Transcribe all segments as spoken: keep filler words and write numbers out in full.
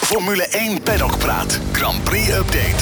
Formule één Paddock Praat. Grand Prix Update.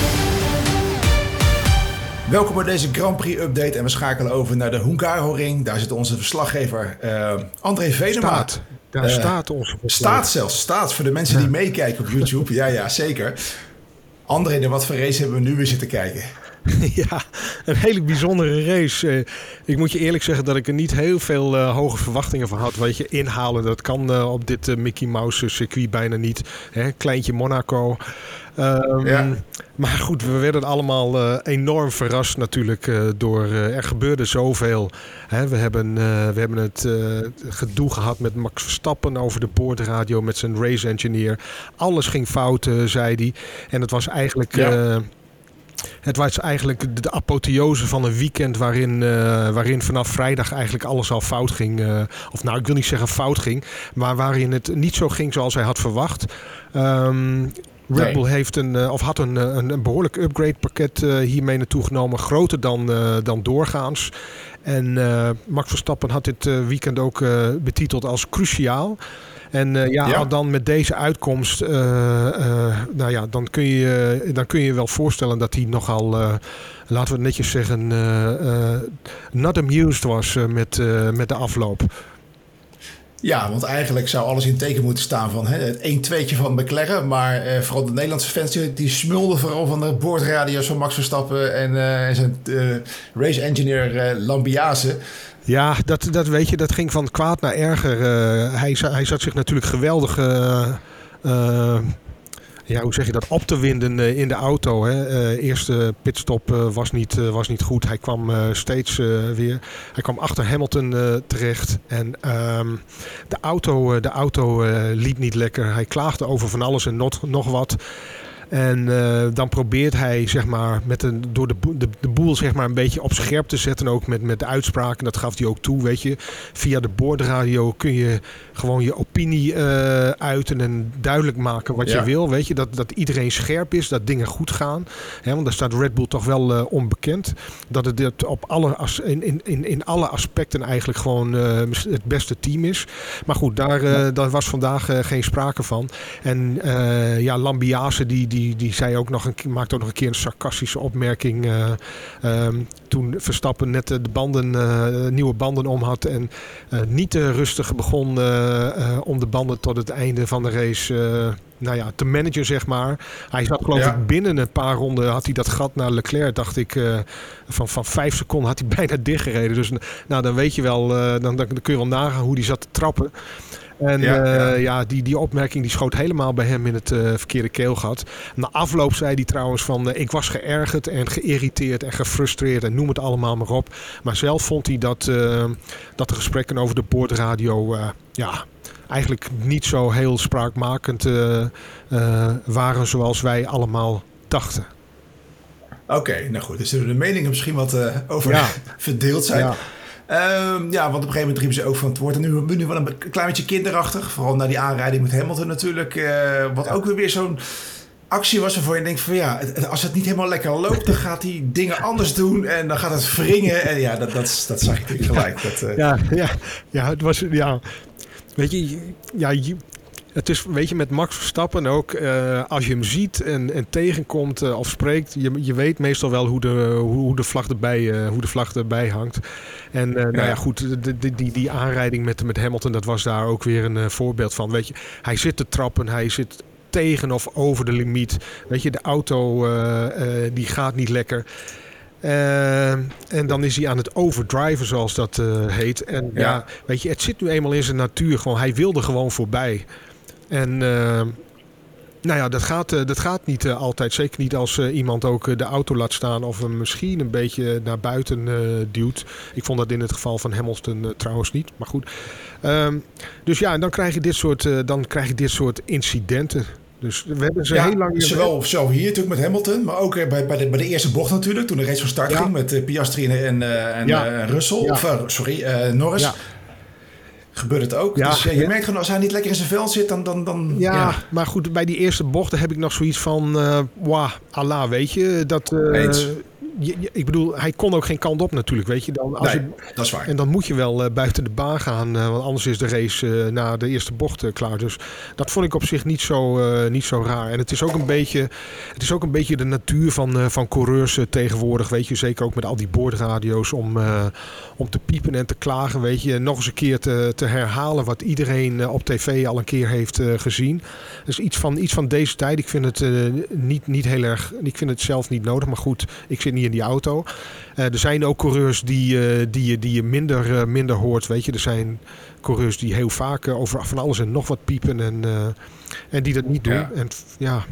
Welkom bij deze Grand Prix Update. En we schakelen over naar de Hungaroring. Daar zit onze verslaggever uh, André Venema. Staat. Daar uh, staat onze Staat zelfs. Staat voor de mensen die meekijken op YouTube. Ja, ja, zeker. André, naar wat voor race hebben we nu weer zitten kijken? Ja, een hele bijzondere race. Uh, ik moet je eerlijk zeggen dat ik er niet heel veel uh, hoge verwachtingen van had. Weet je, inhalen, dat kan uh, op dit uh, Mickey Mouse circuit bijna niet. Hè? Kleintje Monaco. Um, ja. Maar goed, we werden allemaal uh, enorm verrast natuurlijk uh, door... Uh, er gebeurde zoveel. Hè? We, hebben, uh, we hebben het uh, gedoe gehad met Max Verstappen over de boordradio met zijn race engineer. Alles ging fout, uh, zei hij. En het was eigenlijk... Ja. Uh, Het was eigenlijk de apotheose van een weekend waarin, uh, waarin vanaf vrijdag eigenlijk alles al fout ging. Uh, of nou, ik wil niet zeggen fout ging, maar waarin het niet zo ging zoals hij had verwacht. Um, Red Bull nee. heeft een, uh, of had een, een, een behoorlijk upgrade pakket uh, hiermee naartoe genomen. Groter dan, uh, dan doorgaans. En uh, Max Verstappen had dit uh, weekend ook uh, betiteld als cruciaal. En uh, ja, ja. dan met deze uitkomst, uh, uh, nou ja, dan kun je dan kun je wel voorstellen dat hij nogal, uh, laten we het netjes zeggen, uh, uh, not amused was uh, met, uh, met de afloop. Ja, want eigenlijk zou alles in teken moeten staan van hè, het een-tweetje van McLaren. Maar uh, vooral de Nederlandse fans die, die smulden vooral van de boordradio's van Max Verstappen en uh, zijn uh, race engineer uh, Lambiase. Ja, dat, dat weet je, dat ging van kwaad naar erger. Uh, hij, hij zat zich natuurlijk geweldig, uh, uh, ja, hoe zeg je dat, op te winden uh, in de auto. Hè. Uh, eerste pitstop uh, was, niet, uh, was niet goed. Hij kwam uh, steeds uh, weer, hij kwam achter Hamilton uh, terecht. En um, de auto, uh, de auto uh, liep niet lekker. Hij klaagde over van alles en nog, nog wat. En uh, dan probeert hij zeg maar, met een, door de, de, de boel zeg maar, een beetje op scherp te zetten. Ook met, met de uitspraken. Dat gaf hij ook toe. Weet je. Via de boordradio kun je gewoon je opinie uh, uiten en duidelijk maken wat ja. je wil. Weet je. Dat, dat iedereen scherp is. Dat dingen goed gaan. Hè, want daar staat Red Bull toch wel uh, onbekend. Dat het op alle as, in, in, in, in alle aspecten eigenlijk gewoon uh, het beste team is. Maar goed, daar, uh, daar was vandaag uh, geen sprake van. En uh, ja, Lambiase die Die, die zei ook nog een, maakte ook nog een keer een sarcastische opmerking. Uh, um, toen Verstappen net de banden, uh, nieuwe banden om had. En uh, niet te rustig begon uh, uh, om de banden tot het einde van de race uh, nou ja, te managen, zeg maar. Hij zat geloof ja. ik binnen een paar ronden had hij dat gat naar Leclerc, dacht ik, uh, van, van vijf seconden had hij bijna dichtgereden. Dus nou, dan weet je wel, uh, dan, dan kun je wel nagaan hoe hij zat te trappen. En ja, uh, ja. ja die, die opmerking die schoot helemaal bij hem in het uh, verkeerde keelgat. Na afloop zei hij trouwens van uh, ik was geërgerd en geïrriteerd en gefrustreerd en noem het allemaal maar op. Maar zelf vond hij dat, uh, dat de gesprekken over de boordradio uh, ja, eigenlijk niet zo heel spraakmakend uh, uh, waren zoals wij allemaal dachten. Oké, okay, nou goed. Dus zullen de meningen misschien wat uh, over ja. verdeeld zijn. Ja. Um, ja, want op een gegeven moment riepen ze ook van het wordt er nu, nu wel een klein beetje kinderachtig. Vooral na die aanrijding met Hamilton natuurlijk. Uh, wat ook weer zo'n actie was waarvoor je denkt van ja, als het niet helemaal lekker loopt, dan gaat hij dingen anders doen en dan gaat het wringen. En ja, dat, dat, dat zag ik natuurlijk gelijk. Dat, uh... ja, ja, ja, het was, ja, weet je, ja, je, het is, weet je, met Max Verstappen ook, uh, als je hem ziet en, en tegenkomt uh, of spreekt, je, je weet meestal wel hoe de, hoe, hoe de vlag erbij, uh, hoe de vlag erbij hangt. En uh, ja. nou ja, goed, de, de, die, die aanrijding met, met Hamilton, dat was daar ook weer een uh, voorbeeld van. Weet je, hij zit te trappen, hij zit tegen of over de limiet. Weet je, de auto uh, uh, die gaat niet lekker. Uh, en dan is hij aan het overdriven, zoals dat uh, heet. En ja. ja, weet je, het zit nu eenmaal in zijn natuur. Gewoon, hij wilde gewoon voorbij. En uh, nou ja, dat gaat, uh, dat gaat niet uh, altijd. Zeker niet als uh, iemand ook uh, de auto laat staan of hem misschien een beetje naar buiten uh, duwt. Ik vond dat in het geval van Hamilton uh, trouwens niet, maar goed. Um, dus ja, en dan krijg je dit soort, uh, dan krijg je dit soort incidenten. Dus we hebben ze ja, heel lang... Zowel, zowel hier natuurlijk met Hamilton, maar ook bij, bij, de, bij de eerste bocht natuurlijk. Toen de race van start ja. ging met uh, Piastri en, uh, en ja. uh, Russell. Ja. Of, uh, sorry, uh, Norris. Ja. Gebeurt het ook. Ja, dus ja, je ja. merkt gewoon, als hij niet lekker in zijn vel zit, dan... dan, dan ja, ja, maar goed, bij die eerste bochten heb ik nog zoiets van... Uh, wauw, Allah, weet je. Dat, uh, je, je, ik bedoel, hij kon ook geen kant op natuurlijk, weet je. Dan, als nee, je, dat is waar. En dan moet je wel uh, buiten de baan gaan, uh, want anders is de race uh, na de eerste bocht uh, klaar. Dus dat vond ik op zich niet zo, uh, niet zo raar. En het is ook een beetje, het is ook een beetje de natuur van, uh, van coureurs uh, tegenwoordig, weet je. Zeker ook met al die boordradio's om, uh, om te piepen en te klagen, weet je. En nog eens een keer te, te herhalen wat iedereen uh, op tv al een keer heeft uh, gezien. Dus iets van, iets van deze tijd. Ik vind het uh, niet, niet heel erg, ik vind het zelf niet nodig, maar goed, ik zit niet in die auto. Uh, er zijn ook coureurs die, uh, die, die je minder, uh, minder hoort, weet je. Er zijn coureurs die heel vaak uh, over van alles en nog wat piepen en, uh, en die dat niet doen. Ja. En ja,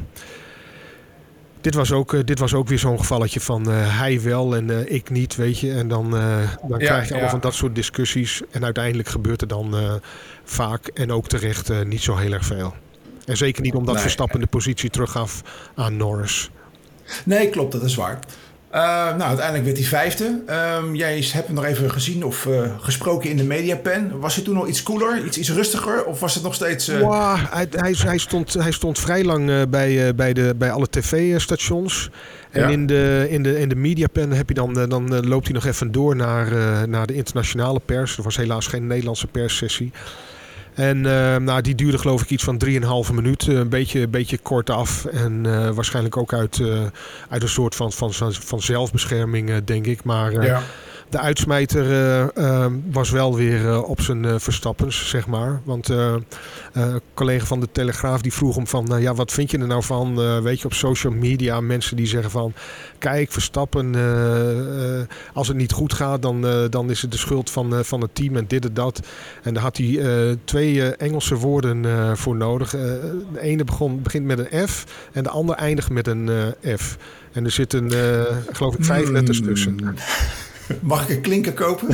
dit was ook, uh, dit was ook weer zo'n gevalletje van uh, hij wel en uh, ik niet, weet je. En dan, uh, dan ja, krijg je allemaal ja. van dat soort discussies. En uiteindelijk gebeurt er dan uh, vaak en ook terecht uh, niet zo heel erg veel. En zeker niet omdat nee. Verstappen de positie teruggaf aan Norris. Nee, klopt, dat is waar. Uh, nou, uiteindelijk werd hij vijfde. Um, jij hebt hem nog even gezien of uh, gesproken in de mediapen. Was hij toen nog iets cooler, iets, iets rustiger? Of was het nog steeds... Uh... Wow, hij, hij, hij, stond, hij stond vrij lang uh, bij, uh, bij, de, bij alle tv-stations. En ja. in, de, in, de, in de mediapen heb je dan, uh, dan uh, loopt hij nog even door naar, uh, naar de internationale pers. Er was helaas geen Nederlandse perssessie. En uh, nou, die duurde geloof ik iets van drieënhalve minuut. Een beetje, beetje kort af. En uh, waarschijnlijk ook uit, uh, uit een soort van, van, van zelfbescherming, uh, denk ik. Maar uh, ja. de uitsmijter uh, uh, was wel weer uh, op zijn uh, Verstappens, zeg maar. Want uh, uh, een collega van de Telegraaf die vroeg hem van... Uh, ja, wat vind je er nou van? Uh, weet je, op social media mensen die zeggen van... Kijk, Verstappen, uh, uh, als het niet goed gaat, dan, uh, dan is het de schuld van, uh, van het team en dit en dat. En daar had hij uh, twee uh, Engelse woorden uh, voor nodig. Uh, de ene begon, begint met een F en de ander eindigt met een uh, F. En er zitten, uh, geloof ik, vijf letters tussen. Mag ik een klinker kopen?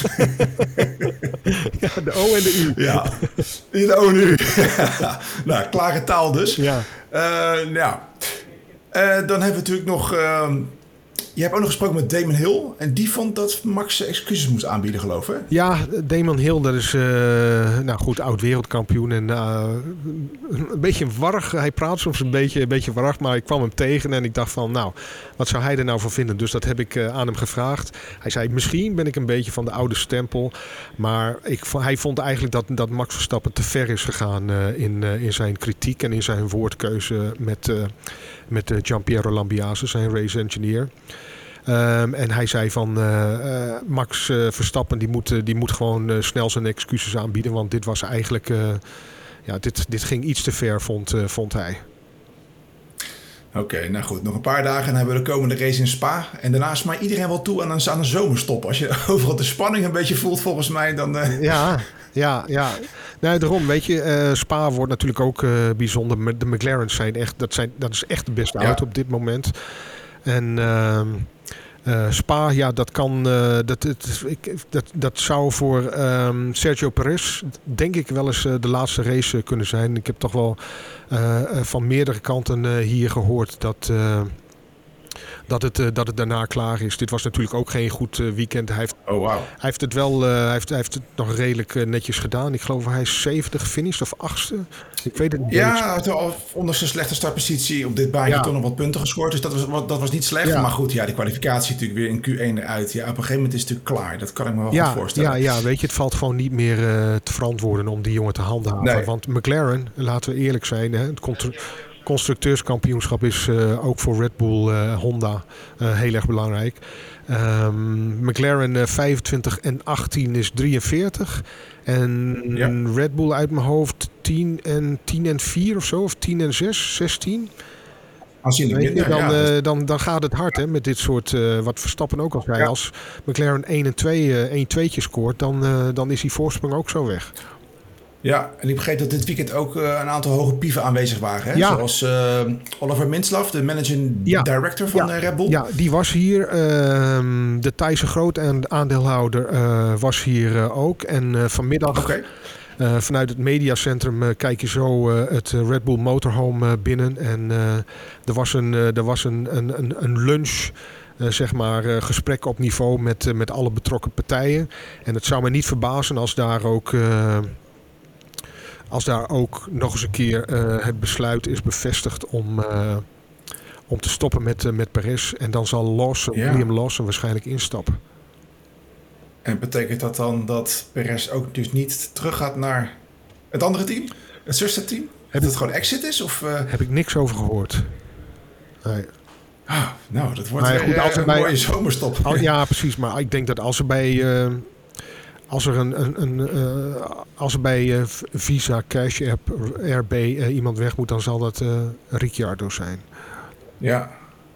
Ja, de O en de U. Ja, de O en de U. Nou, klare taal dus. Ja. Uh, ja. Uh, dan hebben we natuurlijk nog... Uh, je hebt ook nog gesproken met Damon Hill. En die vond dat Max excuses moest aanbieden, geloof ik. Ja, Damon Hill, dat is uh, nou goed, oud wereldkampioen. En uh, een beetje warrig. Hij praat soms een beetje, een beetje warrig. Maar ik kwam hem tegen en ik dacht van... Nou, wat zou hij er nou van vinden? Dus dat heb ik uh, aan hem gevraagd. Hij zei, misschien ben ik een beetje van de oude stempel. Maar ik, hij vond eigenlijk dat, dat Max Verstappen te ver is gegaan uh, in, uh, in zijn kritiek en in zijn woordkeuze met, uh, met uh, Gianpiero Lambiase, zijn race engineer. Um, en hij zei van uh, uh, Max uh, Verstappen die moet, uh, die moet gewoon uh, snel zijn excuses aanbieden. Want dit was eigenlijk, uh, ja, dit, dit ging iets te ver, vond, uh, vond hij. Oké, okay, nou goed. Nog een paar dagen en hebben we de komende race in Spa. En daarna is maar iedereen wel toe aan een, aan een zomerstop. Als je overal de spanning een beetje voelt volgens mij, dan... Uh... Ja, ja, ja. Nou, daarom, weet je, uh, Spa wordt natuurlijk ook uh, bijzonder. De McLaren's zijn echt, dat, zijn, dat is echt de beste ja. auto op dit moment. En... Uh, Uh, Spa, ja, dat kan. Uh, dat, het, ik, dat, dat zou voor um, Sergio Perez, denk ik, wel eens uh, de laatste race uh, kunnen zijn. Ik heb toch wel uh, uh, van meerdere kanten uh, hier gehoord dat. Uh, Dat het, uh, dat het daarna klaar is. Dit was natuurlijk ook geen goed uh, weekend. Hij heeft, oh, wow. hij heeft het wel uh, hij heeft, hij heeft het nog redelijk uh, netjes gedaan. Ik geloof hij is zevende gefinished of achtste. Ik weet het niet. Ja, onder zijn slechte startpositie op dit baantje ja. toch nog wat punten gescoord. Dus dat was, dat was niet slecht. Ja. Maar goed, ja, die kwalificatie natuurlijk weer in Q één eruit. Ja, op een gegeven moment is het natuurlijk klaar. Dat kan ik me wel ja, goed voorstellen. Ja, ja, weet je, het valt gewoon niet meer uh, te verantwoorden om die jongen te handhaven. Nee. Want McLaren, laten we eerlijk zijn, hè, het komt er... constructeurskampioenschap is uh, ook voor Red Bull uh, Honda uh, heel erg belangrijk. Um, McLaren uh, vijfentwintig en achttien is drieënveertig. En ja. Red Bull uit mijn hoofd tien en vier of zo. Of tien en zes, zestien. Aanzienlijk minder, dan, ja. uh, dan, dan gaat het hard hè, met dit soort, uh, wat Verstappen ook al zei. Ja. Als McLaren één en twee, uh, één tweetje scoort, dan, uh, dan is die voorsprong ook zo weg. Ja, en ik begreep dat dit weekend ook uh, een aantal hoge pieven aanwezig waren. Hè? Ja. Zoals uh, Oliver Mintzlaff, de managing ja. director van ja. Red Bull. Ja, die was hier. Uh, de Thijsse Groot en aandeelhouder uh, was hier uh, ook. En uh, vanmiddag okay. uh, vanuit het mediacentrum uh, kijk je zo uh, het Red Bull Motorhome uh, binnen. En uh, er was een, uh, er was een, een, een lunch... Uh, zeg maar uh, gesprek op niveau met, uh, met alle betrokken partijen. En het zou me niet verbazen als daar ook... Uh, Als daar ook nog eens een keer uh, het besluit is bevestigd om, uh, om te stoppen met, uh, met Perez. En dan zal Lawson, ja. Liam Lawson waarschijnlijk instappen. En betekent dat dan dat Perez ook dus niet terug gaat naar het andere team? Het zusterteam? Dat het gewoon exit is? Of, uh... Heb ik niks over gehoord. Nee. Ah, nou, dat wordt maar weer goed, als een bij, mooie zomerstop. Al, ja, precies. Maar ik denk dat als er bij... Uh, Als er, een, een, een, uh, als er bij uh, Visa, Cash App, R B uh, iemand weg moet, dan zal dat uh, Ricciardo zijn. Ja.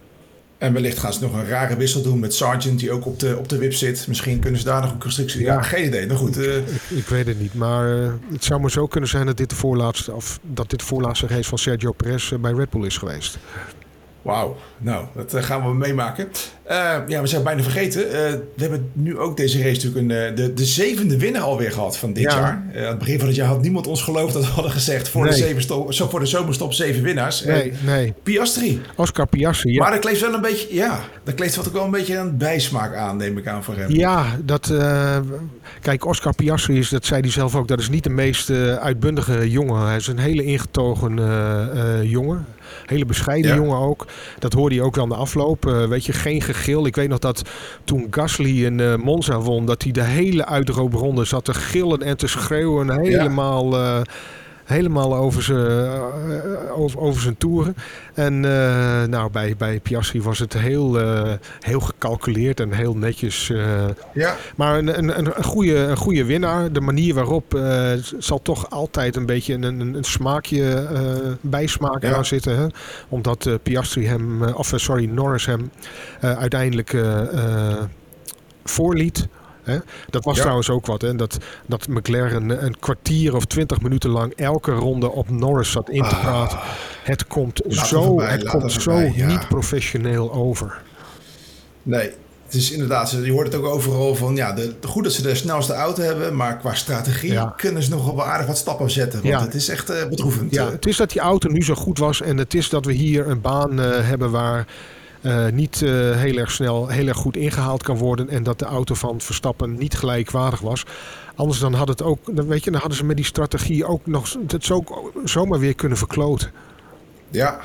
En wellicht gaan ze nog een rare wissel doen met Sargent, die ook op de, op de wip zit. Misschien kunnen ze daar nog een constructie... Ja, ja geen idee. Nou goed. Uh... Ik, ik weet het niet. Maar uh, het zou maar zo kunnen zijn dat dit de voorlaatste, of dat dit de voorlaatste race van Sergio Perez uh, bij Red Bull is geweest. Wauw, nou, dat uh, gaan we meemaken. Uh, ja, we zijn bijna vergeten. Uh, we hebben nu ook deze race natuurlijk een, uh, de, de zevende winnaar alweer gehad van dit ja. jaar. Uh, aan het begin van het jaar had niemand ons geloofd dat we hadden gezegd voor, nee. de, zeven stop, zo voor de zomerstop zeven winnaars. Nee, uh, nee. Piastri. Oscar Piastri, ja. Maar dat kleeft wel een beetje, ja, dat kleeft wat ook wel een beetje een bijsmaak aan, neem ik aan voor hem. Ja, dat, uh, kijk, Oscar Piastri is, dat zei hij zelf ook, dat is niet de meest uh, uitbundige jongen. Hij is een hele ingetogen uh, uh, jongen. Hele bescheiden ja. jongen ook. Dat hoorde hij ook wel aan de afloop. Uh, weet je, geen gegil. Ik weet nog dat toen Gasly in uh, Monza won, dat hij de hele uitroopronde zat te gillen en te schreeuwen. Helemaal... Ja. Uh, Helemaal over zijn, uh, over, over zijn toeren. En uh, nou, bij, bij Piastri was het heel, uh, heel gecalculeerd en heel netjes. Uh, ja. Maar een, een, een, goede, een goede winnaar. De manier waarop uh, zal toch altijd een beetje een, een, een smaakje uh, bijsmaak ja. aan zitten. Hè? Omdat uh, Piastri hem, uh, of uh, sorry, Norris hem uh, uiteindelijk uh, uh, voorliet. He? Dat was ja. trouwens ook wat. Hè? Dat, dat McLaren een kwartier of twintig minuten lang elke ronde op Norris zat in te praten. Ah, het komt zo, voorbij, het komt zo ja. niet professioneel over. Nee, het is inderdaad, je hoort het ook overal van, ja, de, goed dat ze de snelste auto hebben, maar qua strategie ja. kunnen ze nog wel aardig wat stappen zetten. Want ja. het is echt uh, bedroevend. Ja, het is dat die auto nu zo goed was en het is dat we hier een baan uh, hebben waar... Uh, niet uh, heel erg snel, heel erg goed ingehaald kan worden. En dat de auto van Verstappen niet gelijkwaardig was. Anders dan had het ook, dan weet je, dan hadden ze met die strategie ook nog het zo, zomaar weer kunnen verkloten. Ja.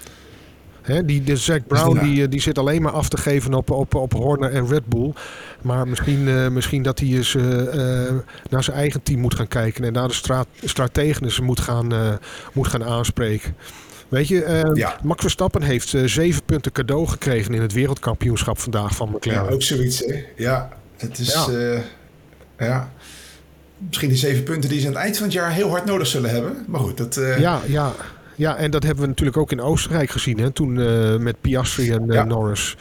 Hè, die, de Zac Brown die, die zit alleen maar af te geven op, op, op Horner en Red Bull. Maar misschien, uh, misschien dat hij eens uh, uh, naar zijn eigen team moet gaan kijken. En naar de stra- strategen moet gaan, uh, moet gaan aanspreken. Weet je, uh, ja. Max Verstappen heeft uh, zeven punten cadeau gekregen in het wereldkampioenschap vandaag van McLaren. Ja, ook zoiets, hè? Ja, het is... Ja. Uh, ja. Misschien die zeven punten die ze aan het eind van het jaar heel hard nodig zullen hebben. Maar goed, dat... Uh... Ja, ja, ja, en dat hebben we natuurlijk ook in Oostenrijk gezien, hè? Toen uh, met Piastri en uh, ja. Norris.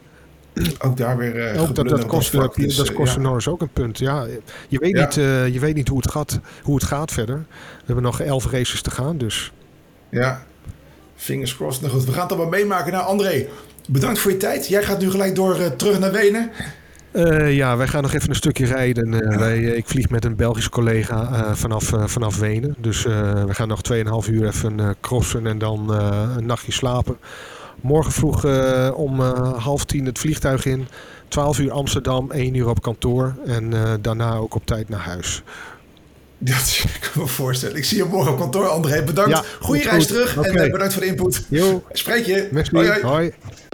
Ook daar weer... Uh, ook dat, dat kostte, dat dus, dat kostte ja. Norris ook een punt. Ja, je weet ja. niet, uh, je weet niet hoe, het gaat, hoe het gaat verder. We hebben nog elf races te gaan, dus... Ja, fingers crossed. Nou goed, we gaan het dan maar meemaken. Nou, André, bedankt voor je tijd. Jij gaat nu gelijk door uh, terug naar Wenen. Uh, ja, wij gaan nog even een stukje rijden. Uh, wij, uh, ik vlieg met een Belgisch collega uh, vanaf, uh, vanaf Wenen. Dus uh, we gaan nog tweeënhalf uur even uh, crossen en dan uh, een nachtje slapen. Morgen vroeg uh, om uh, half tien het vliegtuig in. twaalf uur Amsterdam, één uur op kantoor. En uh, daarna ook op tijd naar huis. Dat kan ik me voorstellen. Ik zie je morgen op kantoor, André. Bedankt. Ja, Goeie reis goed. terug okay. en uh, bedankt voor de input. Yo. Spreek je. Merci. Hoi, hoi. hoi.